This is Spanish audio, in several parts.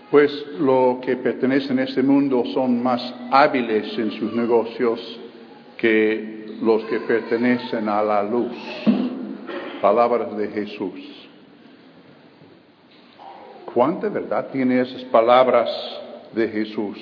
Pues los que pertenecen a este mundo son más hábiles en sus negocios que los que pertenecen a la luz. Palabras de Jesús. ¿Cuánta verdad tiene esas palabras de Jesús?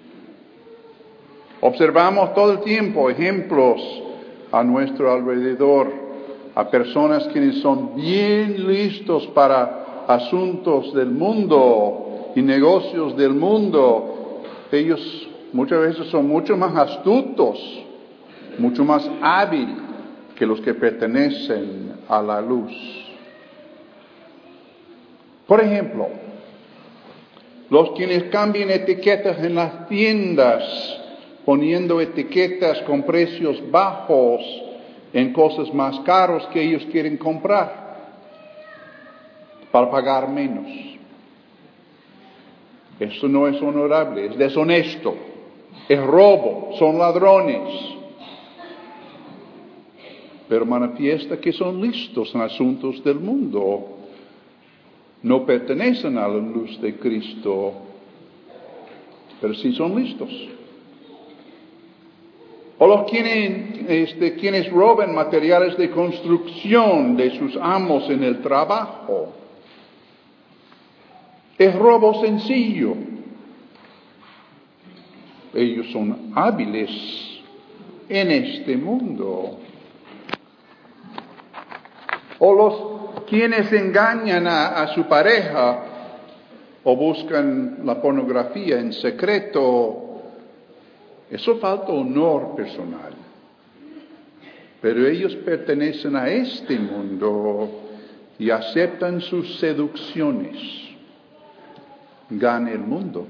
Observamos todo el tiempo ejemplos a nuestro alrededor, a personas quienes son bien listos para asuntos del mundo y negocios del mundo. Ellos muchas veces son mucho más astutos, mucho más hábiles que los que pertenecen a la luz. Por ejemplo, los quienes cambian etiquetas en las tiendas, poniendo etiquetas con precios bajos en cosas más caras que ellos quieren comprar, para pagar menos. Eso no es honorable, es deshonesto, es robo, son ladrones. Pero manifiesta que son listos en asuntos del mundo. No pertenecen a la luz de Cristo, pero sí son listos. O los quienes roban materiales de construcción de sus amos en el trabajo. Es robo sencillo. Ellos son hábiles en este mundo. O los quienes engañan a su pareja o buscan la pornografía en secreto. Eso falta honor personal. Pero ellos pertenecen a este mundo y aceptan sus seducciones. Gana el mundo.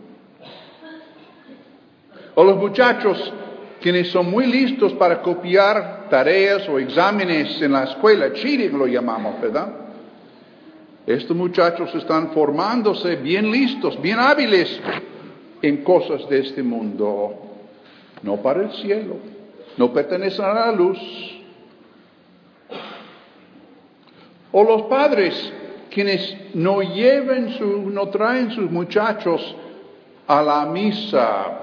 O los muchachos quienes son muy listos para copiar tareas o exámenes en la escuela, cheating lo llamamos, ¿verdad? Estos muchachos están formándose bien listos, bien hábiles en cosas de este mundo, no para el cielo, no pertenecen a la luz. O los padres quienes no traen sus muchachos a la misa,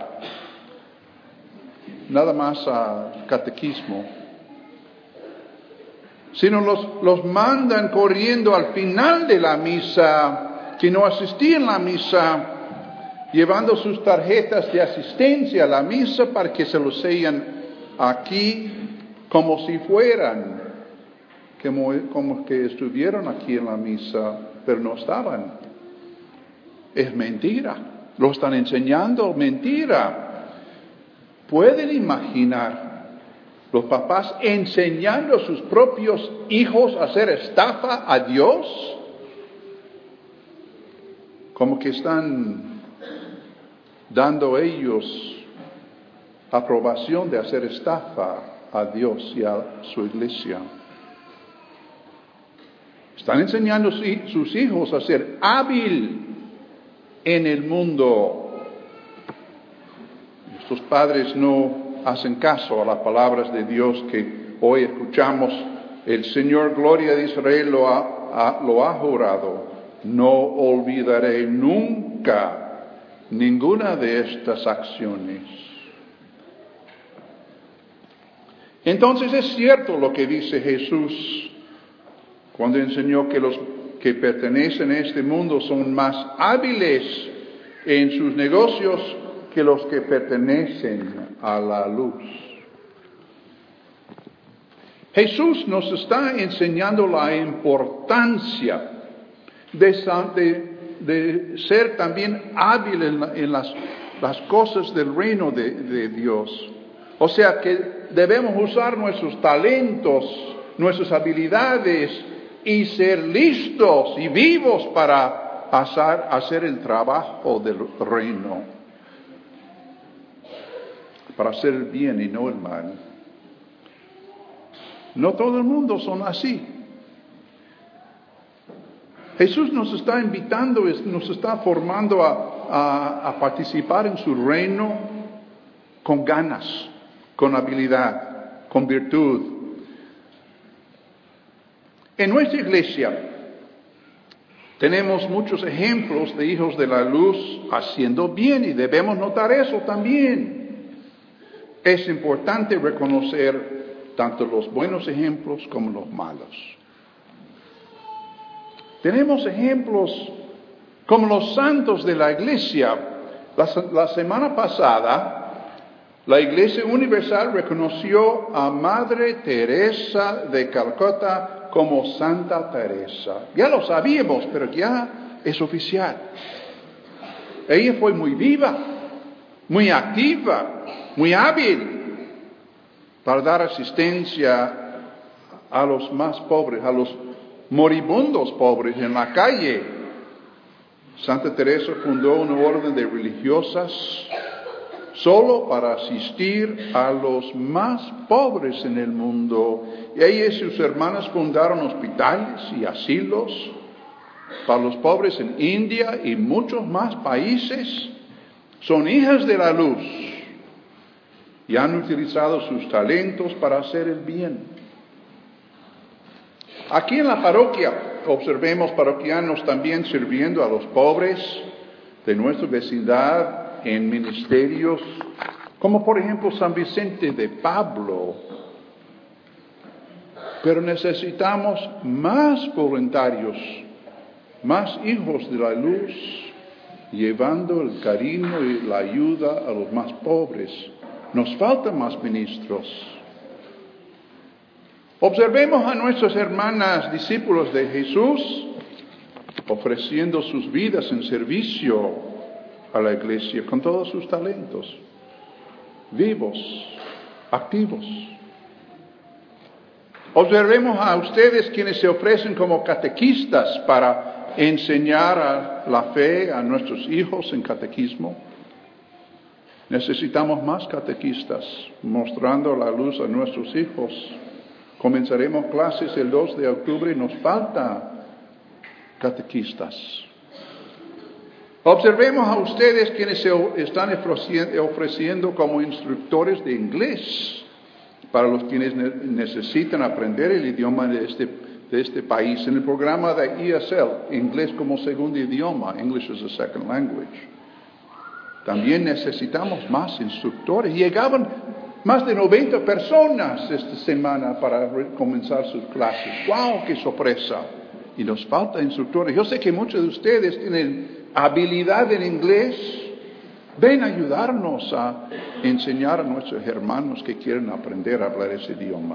nada más a catequismo, sino los mandan corriendo al final de la misa, que no asistían a la misa, llevando sus tarjetas de asistencia a la misa para que se los sellan aquí como si fueran, como que estuvieron aquí en la misa, pero no estaban. Es mentira, lo están enseñando mentira. ¿Pueden imaginar los papás enseñando a sus propios hijos a hacer estafa a Dios? Como que están dando ellos aprobación de hacer estafa a Dios y a su iglesia. Están enseñando a sus hijos a ser hábiles en el mundo. Estos padres no hacen caso a las palabras de Dios que hoy escuchamos. El Señor, gloria de Israel, lo ha jurado. No olvidaré nunca ninguna de estas acciones. Entonces es cierto lo que dice Jesús cuando enseñó que los que pertenecen a este mundo son más hábiles en sus negocios que los que pertenecen a la luz. Jesús nos está enseñando la importancia de ser también hábil en las cosas del reino de Dios. O sea que debemos usar nuestros talentos, nuestras habilidades y ser listos y vivos para hacer el trabajo del reino. Para hacer el bien y no el mal. No todo el mundo son así. Jesús nos está invitando, nos está formando a participar en su reino con ganas, con habilidad, con virtud. En nuestra iglesia Tenemos muchos ejemplos de hijos de la luz haciendo bien y debemos notar eso también. Es importante reconocer tanto los buenos ejemplos como los malos. Tenemos ejemplos como los santos de la iglesia. La semana pasada, la Iglesia Universal reconoció a Madre Teresa de Calcuta como Santa Teresa. Ya lo sabíamos, pero ya es oficial. Ella fue muy viva, muy activa, muy hábil para dar asistencia a los más pobres, a los moribundos pobres en la calle. Santa Teresa fundó una orden de religiosas solo para asistir a los más pobres en el mundo. Y ella y sus hermanas fundaron hospitales y asilos para los pobres en India y muchos más países. Son hijas de la luz y han utilizado sus talentos para hacer el bien. Aquí en la parroquia observemos parroquianos también sirviendo a los pobres de nuestra vecindad en ministerios, como por ejemplo San Vicente de Pablo. Pero necesitamos más voluntarios, más hijos de la luz, llevando el cariño y la ayuda a los más pobres. Nos faltan más ministros. Observemos a nuestras hermanas discípulos de Jesús ofreciendo sus vidas en servicio a la iglesia con todos sus talentos, vivos, activos. Observemos a ustedes quienes se ofrecen como catequistas para enseñar la fe a nuestros hijos en catequismo. Necesitamos más catequistas mostrando la luz a nuestros hijos. Comenzaremos clases el 2 de octubre y nos falta catequistas. Observemos a ustedes quienes se están ofreciendo como instructores de inglés para los quienes necesitan aprender el idioma de este país. En el programa de ESL, Inglés como segundo idioma, English as a second language. También necesitamos más instructores. Llegaban más de 90 personas esta semana para comenzar sus clases. ¡Wow! ¡Qué sorpresa! Y nos falta instructores. Yo sé que muchos de ustedes tienen habilidad en inglés. Ven a ayudarnos a enseñar a nuestros hermanos que quieren aprender a hablar ese idioma.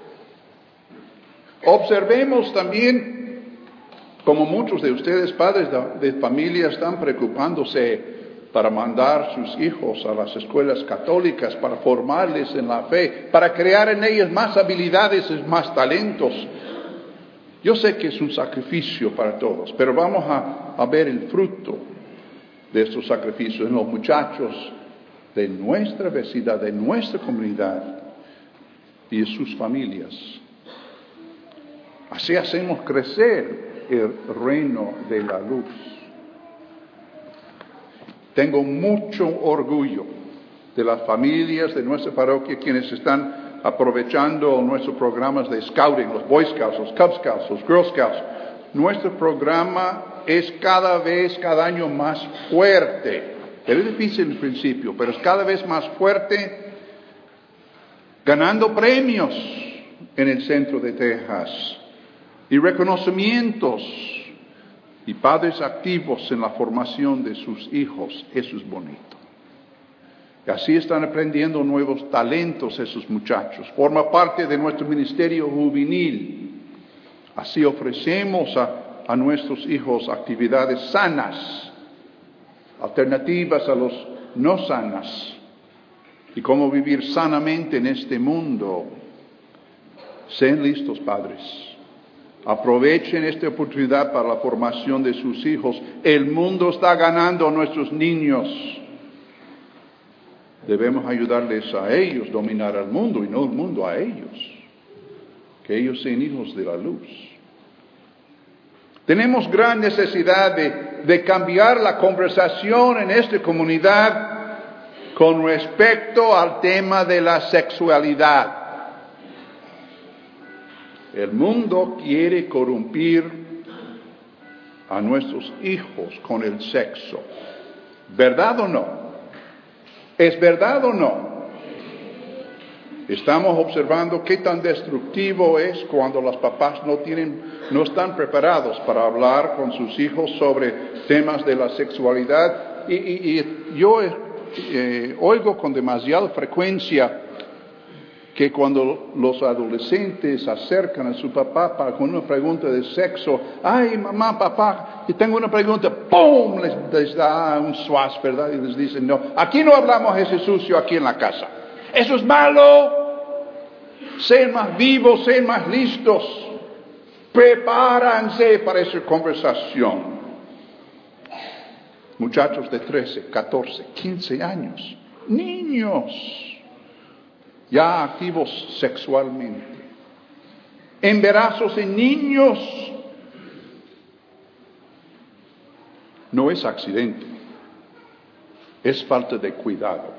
Observemos también como muchos de ustedes, padres de familia, están preocupándose para mandar sus hijos a las escuelas católicas, para formarles en la fe, para crear en ellos más habilidades y más talentos. Yo sé que es un sacrificio para todos, pero vamos a ver el fruto de estos sacrificios en los muchachos de nuestra vecindad, de nuestra comunidad y en sus familias. Así hacemos crecer el reino de la luz. Tengo mucho orgullo de las familias de nuestra parroquia quienes están aprovechando nuestros programas de scouting, los Boy Scouts, los Cub Scouts, los Girl Scouts. Nuestro programa es cada año más fuerte. Es difícil al principio, pero es cada vez más fuerte, ganando premios en el centro de Texas y reconocimientos y padres activos en la formación de sus hijos. Eso es bonito. Y así están aprendiendo nuevos talentos esos muchachos. Forma parte de nuestro ministerio juvenil. Así ofrecemos a nuestros hijos actividades sanas, alternativas a los no sanas, y cómo vivir sanamente en este mundo. Sean listos, padres. Aprovechen esta oportunidad para la formación de sus hijos. El mundo está ganando a nuestros niños. Debemos ayudarles a ellos a dominar al mundo y no el mundo a ellos. Que ellos sean hijos de la luz. Tenemos gran necesidad de cambiar la conversación en esta comunidad con respecto al tema de la sexualidad. El mundo quiere corrompir a nuestros hijos con el sexo. ¿Verdad o no? ¿Es verdad o no? Estamos observando qué tan destructivo es cuando los papás no están preparados para hablar con sus hijos sobre temas de la sexualidad. Y yo oigo con demasiada frecuencia que cuando los adolescentes se acercan a su papá con una pregunta de sexo, ay, mamá, papá, y tengo una pregunta, ¡pum!, les da un swaz, ¿verdad? Y les dicen, no, aquí no hablamos ese sucio aquí en la casa. Eso es malo. Sean más vivos, sean más listos. Prepárense para esa conversación. Muchachos de 13, 14, 15 años, niños, ya activos sexualmente, embarazos en niños. No es accidente, es falta de cuidado.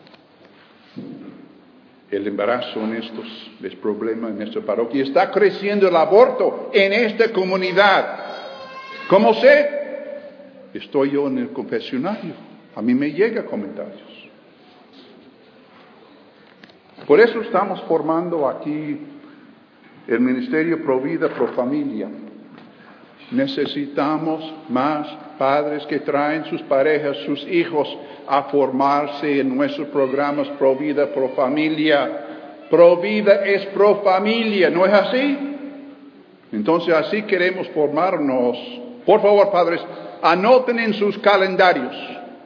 El embarazo en estos es problema en esta parroquia. Está creciendo el aborto en esta comunidad. ¿Cómo sé? Estoy yo en el confesionario. A mí me llegan comentarios. Por eso estamos formando aquí el Ministerio Pro Vida, Pro Familia. Necesitamos más padres que traen sus parejas, sus hijos a formarse en nuestros programas Pro Vida, Pro Familia. Pro Vida es Pro Familia, ¿no es así? Entonces así queremos formarnos. Por favor, padres, anoten en sus calendarios.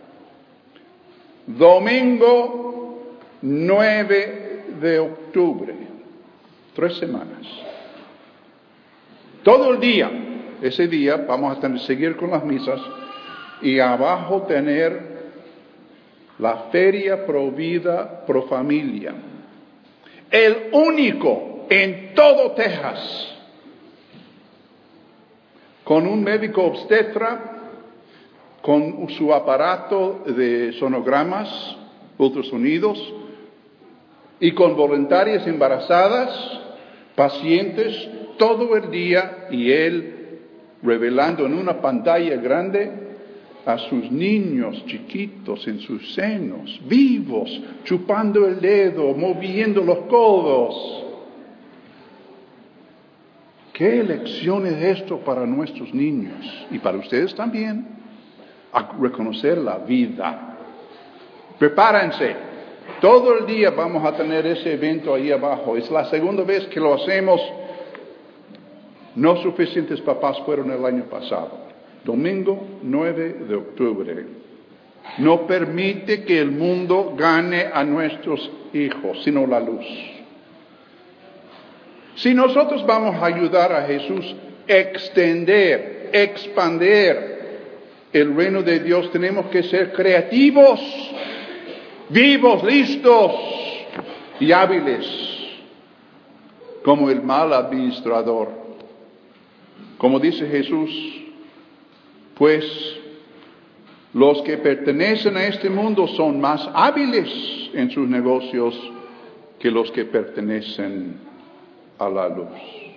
Domingo 9 de octubre, 3 semanas. Todo el día, ese día vamos a seguir con las misas y abajo tener la Feria Pro Vida, Pro Familia. El único en todo Texas con un médico obstetra, con su aparato de sonogramas, ultrasonidos, y con voluntarias embarazadas, pacientes, todo el día, y él revelando en una pantalla grande a sus niños chiquitos en sus senos, vivos, chupando el dedo, moviendo los codos. ¿Qué lección es esto para nuestros niños? Y para ustedes también, a reconocer la vida. Prepárense. Todo el día vamos a tener ese evento ahí abajo. Es la segunda vez que lo hacemos. No suficientes papás fueron el año pasado. Domingo 9 de octubre. No permite que el mundo gane a nuestros hijos, sino la luz. Si nosotros vamos a ayudar a Jesús a expandir el reino de Dios, tenemos que ser creativos, vivos, listos y hábiles, como el mal administrador. Como dice Jesús, pues los que pertenecen a este mundo son más hábiles en sus negocios que los que pertenecen a la luz.